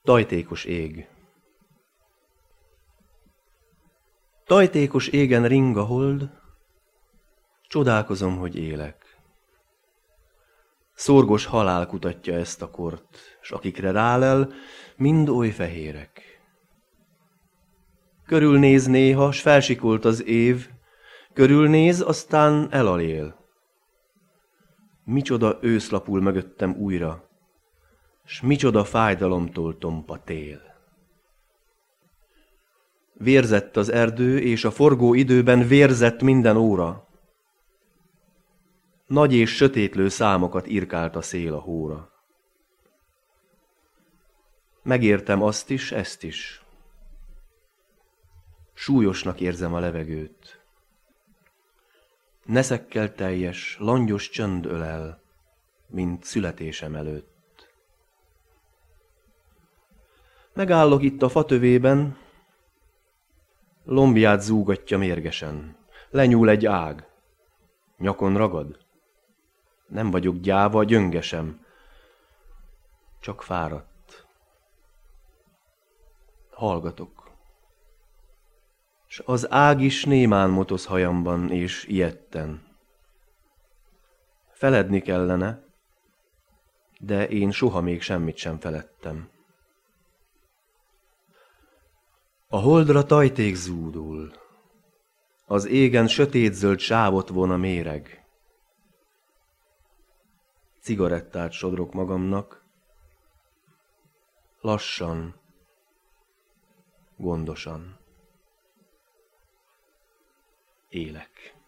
Tajtékos ég. Tajtékos égen ring a hold, csodálkozom, hogy élek. Szorgos halál kutatja ezt a kort, s akikre rálel, mind oly fehérek. Körülnéz néha, s felsikolt az év, körülnéz, aztán elalél. Micsoda ősz lapul mögöttem újra, s micsoda fájdalomtól tompa tél. Vérzett az erdő, és a forgó időben vérzett minden óra. Nagy és sötétlő számokat irkált a szél a hóra. Megértem azt is, ezt is. Súlyosnak érzem a levegőt. Neszekkel teljes, langyos csönd ölel, mint születésem előtt. Megállok itt a fatövében, lombját zúgatja mérgesen. Lenyúl egy ág. Nyakon ragad. Nem vagyok gyáva, gyöngesem. Csak fáradt. Hallgatok. S az ág is némán motoz hajamban, és ijedten. Feledni kellene, de én soha még semmit sem feledtem. A holdra tajték zúdul, az égen sötétzöld sávot von a méreg. Cigarettát sodrok magamnak, lassan, gondosan élek.